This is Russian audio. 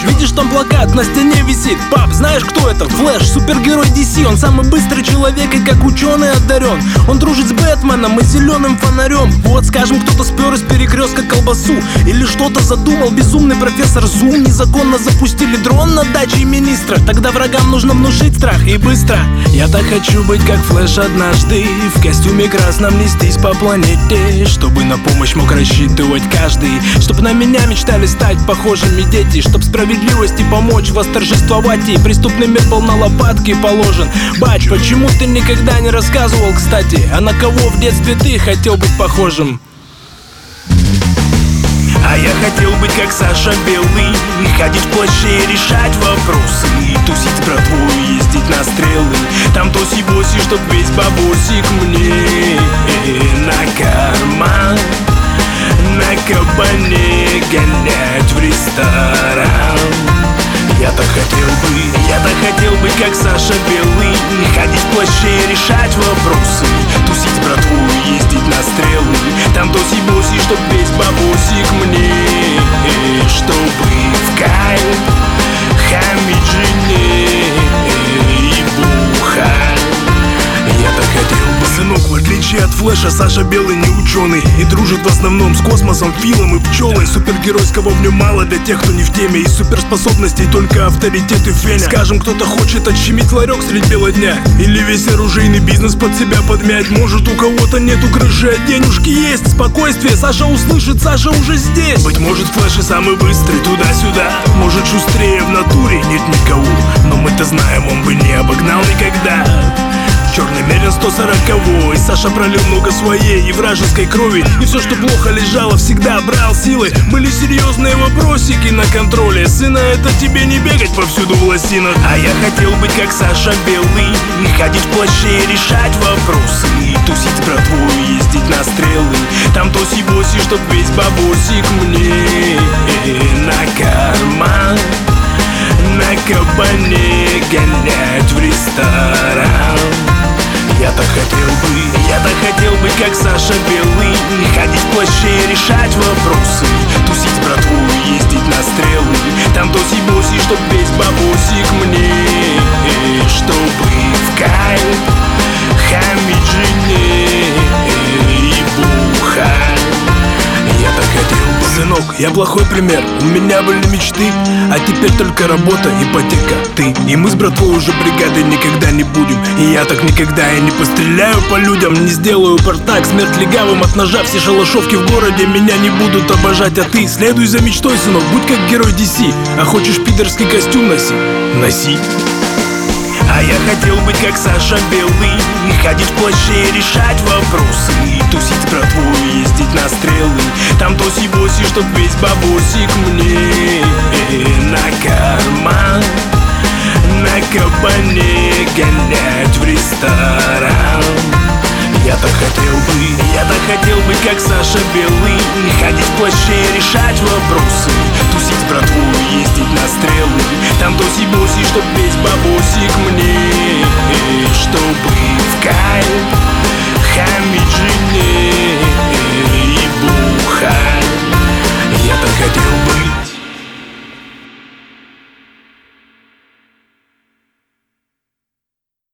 Видишь, там плакат на стене висит. Пап, знаешь, кто это? Флэш, супергерой DC. Он самый быстрый человек и как ученый одарен. Он дружит с Бэтменом и зеленым фонарем. Вот, скажем, кто-то спер из перекрестка колбасу. Или что-то задумал безумный профессор Зум. Незаконно запустили дрон на даче министра. Тогда врагам нужно внушить страх и быстро. Я так хочу быть как Флэш однажды, в костюме красном нестись по планете, чтобы на помощь мог рассчитывать каждый, чтоб на меня мечтали стать похожими дети, чтоб справедливости помочь восторжествовать. И преступный мир был на лопатки положен. Бач, почему ты никогда не рассказывал, кстати, а на кого в детстве ты хотел быть похожим? А я хотел быть как Саша Белый, ходить в плаще и решать вопросы, тусить с братвой, ездить на стрелы, там тоси-боси, чтоб весь бабосик мне на карман, на кабане гонять в ресторан. Я так хотел быть как Саша Белый, ходить в плаще и решать вопросы, тусить с братвой, ездить на стрелы, там тоси-боси, чтоб весь бабосик мне, чтобы в кайф хамить жене и бухать. Я так хотел бы. Сынок, в отличие от Флэша, Саша Белый не ученый и дружит в основном с космосом, Филом и пчелой. Супергеройского в нем мало для тех, кто не в теме. Из суперспособностей только авторитет и феня. Скажем, кто-то хочет отщемить ларек средь бела дня, или весь оружейный бизнес под себя подмять. Может, у кого-то нету крыши, а денежки есть. Спокойствие, Саша услышит, Саша уже здесь. Быть может, Флэш и самый быстрый туда-сюда, может, шустрее в натуре нет никого, но мы-то знаем, он бы не обогнал никогда. Черный Мерин 140-й, Саша пролил много своей и вражеской крови, и все, что плохо лежало, всегда брал силы. Были серьезные вопросики на контроле. Сына, это тебе не бегать повсюду в лосинах. А я хотел быть как Саша Белый, ходить в плаще и решать вопросы, тусить с братвой, ездить на стрелы, там тоси-боси, чтоб весь бабосик мне на карман, на кабане гонять в ресторан. Я так хотел быть как Саша Белый, ходить в плаще и решать вопросы, тусить с братвой, ездить на стрелы, там тоси-боси, чтоб весь бабосик мне, чтобы в кайф хамить жене и бухать. Я так хотел бы. Сынок, я плохой пример, у меня были мечты, а теперь только работа, ипотека, ты. И мы с братвой уже бригадой никогда не будем, и я так никогда и не постреляю по людям, не сделаю бардак, смерть легавым от ножа. Все шалашовки в городе меня не будут обожать, а ты следуй за мечтой, сынок, будь как герой DC. А хочешь пидорский костюм носи? Носи. А я хотел быть как Саша Белый, ходить в плаще и решать вопросы, тусить с братвой, ездить на стрелы, там тоси-боси, чтоб весь бабосик мне на карман, на кабане гонять в ресторан. Я так хотел быть как Саша Белый, ходить в плаще и решать вопросы, тусить с братвой, ездить на стрелы, там тоси-боси, чтоб весь бабосик мне, чтобы в кайф хамить жене